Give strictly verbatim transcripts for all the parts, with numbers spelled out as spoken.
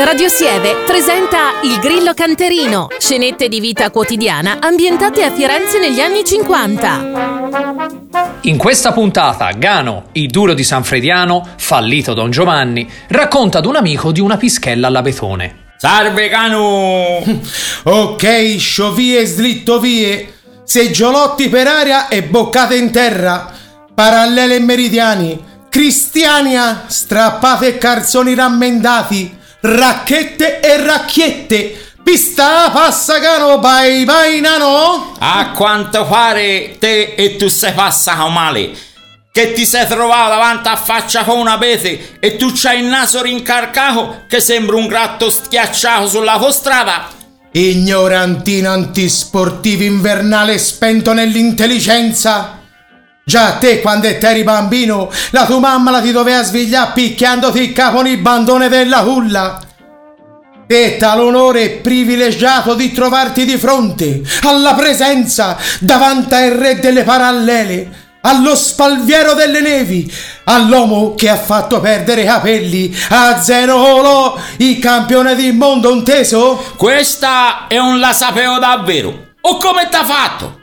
Radio Sieve presenta Il Grillo Canterino, scenette di vita quotidiana ambientate a Firenze negli anni cinquanta. In questa puntata Gano, il duro di San Frediano, fallito Don Giovanni, racconta ad un amico di una pischella all'Abetone. Salve Gano! Ok, sciovie slittovie, seggiolotti per aria e boccate in terra, parallele e meridiani, cristiania, strappate e calzoni rammendati, racchette e racchiette, pista passa Gano, vai vai nano. A quanto pare te e tu sei passato male, che ti sei trovato davanti a faccia con un abete e tu c'hai il naso rincarcato che sembra un gatto schiacciato sull'autostrada. Ignorantino antisportivo invernale spento nell'intelligenza. Già te quando eri bambino la tua mamma la ti doveva svegliare picchiandoti il capo con il bandone della culla. Te t'ha l'onore privilegiato di trovarti di fronte alla presenza davanti al re delle parallele, allo spalviero delle nevi, all'uomo che ha fatto perdere i capelli a Zenolo, il campione del mondo, inteso? Questa è un la sapevo davvero. O come t'ha fatto?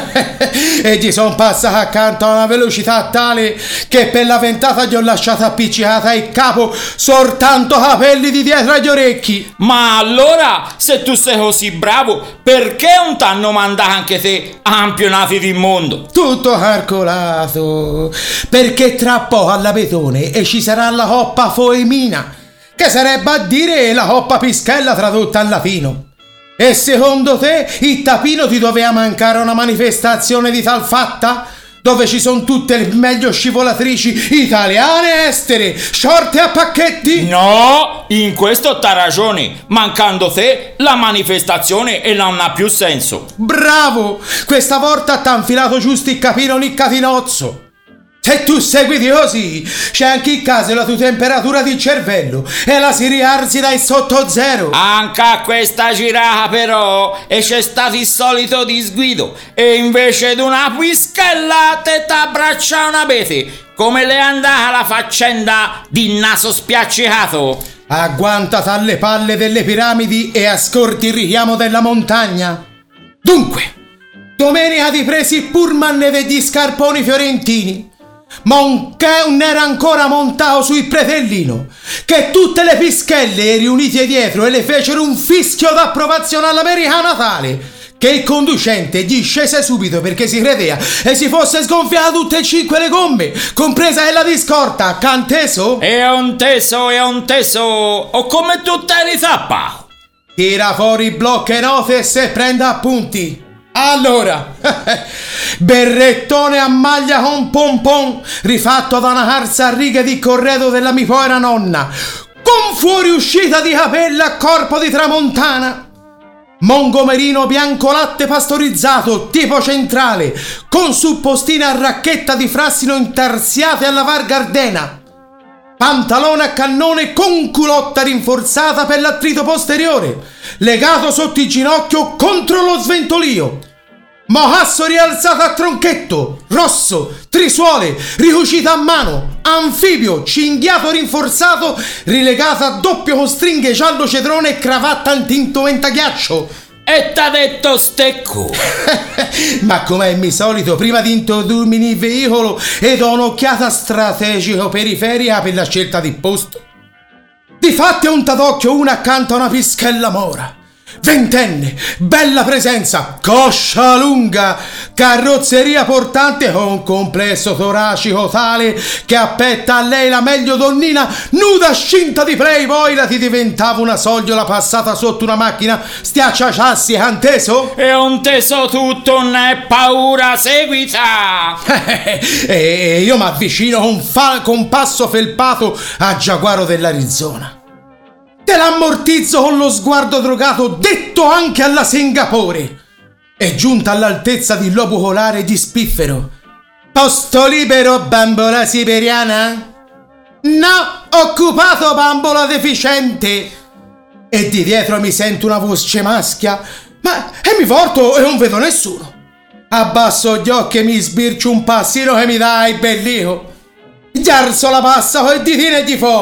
E gli son passato accanto a una velocità tale che per la ventata gli ho lasciato appiccicata il capo soltanto capelli di dietro agli orecchi. Ma allora, se tu sei così bravo, perché non t'hanno mandato anche te a campionati del mondo? Tutto calcolato, perché tra poco all'Abetone e ci sarà la Coppa Foemina, che sarebbe a dire la Coppa Pischella tradotta al latino. E secondo te il tapino ti doveva mancare una manifestazione di tal fatta? Dove ci sono tutte le meglio scivolatrici italiane e estere, short a pacchetti? No, in questo t'ha ragione. Mancando te, la manifestazione e non ha più senso. Bravo! Questa volta t'ha infilato giusto il capino nel catinozzo. Se tu seguiti così, c'è anche il caso della tua temperatura di cervello e la si rialzi dai sotto zero. Anche a questa girata però e c'è stato il solito disguido e invece di una pischella te t'abbraccia un abete. Come le è andata la faccenda di naso spiaccicato? Agguantati alle palle delle piramidi e ascolti il richiamo della montagna. Dunque, domenica ti presi il pullman degli scarponi fiorentini. Ma un che non era ancora montato sul pretellino, che tutte le pischelle riunite dietro e le fecero un fischio d'approvazione all'americana tale che il conducente gli scese subito perché si credeva e si fosse sgonfiata tutte e cinque le gomme, compresa quella di scorta, canteso? È un teso, è un teso, o come tu te li tappa? Tira fuori il blocco e notes e prenda appunti. Allora, berrettone a maglia con pompon rifatto da una calza a righe di corredo della mia povera nonna, con fuoriuscita di capelli a corpo di tramontana, mongomerino bianco latte pastorizzato tipo centrale con suppostine a racchetta di frassino intarsiate alla Var Gardena, pantalone a cannone con culotta rinforzata per l'attrito posteriore, legato sotto il ginocchio contro lo sventolio, mohasso rialzato a tronchetto, rosso, trisuole, ricucita a mano, anfibio, cinghiato rinforzato, rilegato a doppio con stringhe giallo cedrone e cravatta in tinto ventaghiaccio. E t'ha detto stecco? Ma come è mi solito, prima di introdurmi nel veicolo e do un'occhiata strategico-periferica per la scelta di posto. Difatti è un tadocchio una accanto a una pischella mora, ventenne, bella presenza, coscia lunga, carrozzeria portante con complesso toracico tale che appetta a lei la meglio donnina nuda scinta di Playboy la ti diventava una sogliola passata sotto una macchina stiacciacciassi, anteso? È un teso tutto, non è paura, seguita! E io mi avvicino con, fa- con passo felpato a Giaguaro dell'Arizona. Te l'ammortizzo con lo sguardo drogato detto anche alla Singapore. È giunta all'altezza di lobo colare di spiffero. Posto libero, bambola siberiana? No, occupato, bambola deficiente. E di dietro mi sento una voce maschia. Ma e mi volto e non vedo nessuno. Abbasso gli occhi e mi sbircio un passino che mi dà il bellico. Gli alzo la passa con il ditino e gli fo: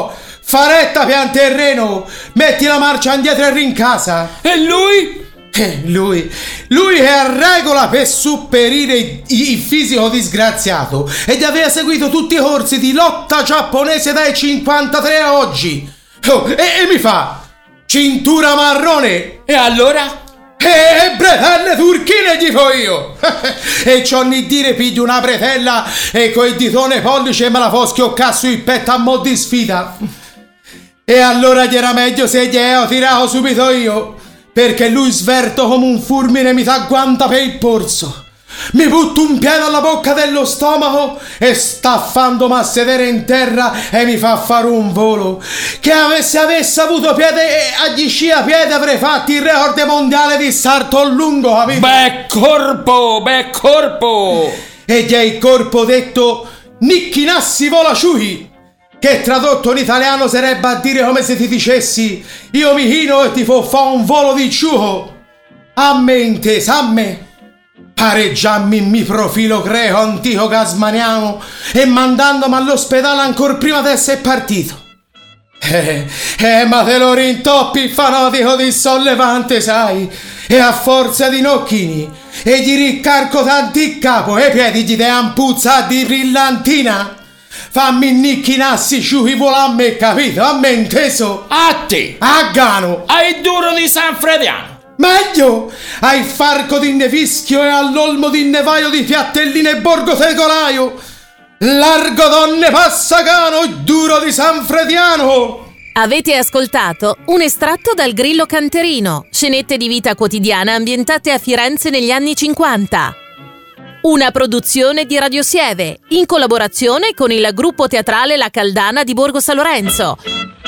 Faretta pian terreno, metti la marcia indietro e rincasa. E lui? Eh, lui, lui è a regola per superire il, il fisico disgraziato ed aveva seguito tutti i corsi di lotta giapponese dai cinquantatré a oggi. Oh, e, e mi fa cintura marrone. E allora? E bretelle turchine gli fo io. E c'ho ni dire piglio una bretella e coi ditone pollice me la fo schioccare sul petto a mo' di sfida. E allora gli era meglio se gli ho tirato subito io, perché lui sverto come un fulmine mi t'agguanta per il polso. Mi butto un piede alla bocca dello stomaco e staffandomi a sedere in terra e mi fa fare un volo che se avesse avuto piede agli sci a piede avrei fatto il record mondiale di salto lungo, capito? Beh corpo, beh corpo! E gli hai il corpo detto Nicchi Nassi vola ciuhi, che tradotto in italiano sarebbe a dire come se ti dicessi io mi chino e ti fo fa un volo di ciuho. A me intesa, a me. Pareggiammi mi profilo greco antico gasmaniano e mandandomi all'ospedale ancor prima di essere partito. Eh, eh, ma te lo rintoppi il fanatico di sollevante, sai? E a forza di nocchini e gli riccarco tanti il capo e i piedi gli dean puzza di brillantina. Fammi nicchi nassi ciuchi vola a me, capito? A me inteso? A te! A Gano! Ai duro di Sanfrediano! Meglio! Ai Farco di Nevischio e all'olmo di Nevaio di Piattelline e Borgo Tegolaio! Largo donne Passagano, duro di Sanfrediano! Avete ascoltato un estratto dal Grillo Canterino, scenette di vita quotidiana ambientate a Firenze negli anni cinquanta. Una produzione di Radio Sieve, in collaborazione con il gruppo teatrale La Caldana di Borgo San Lorenzo.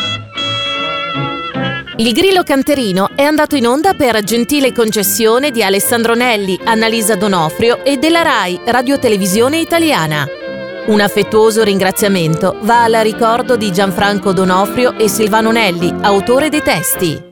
Il Grillo Canterino è andato in onda per gentile concessione di Alessandro Nelli, Annalisa Donofrio e della Rai Radio Televisione Italiana. Un affettuoso ringraziamento va al ricordo di Gianfranco Donofrio e Silvano Nelli, autore dei testi.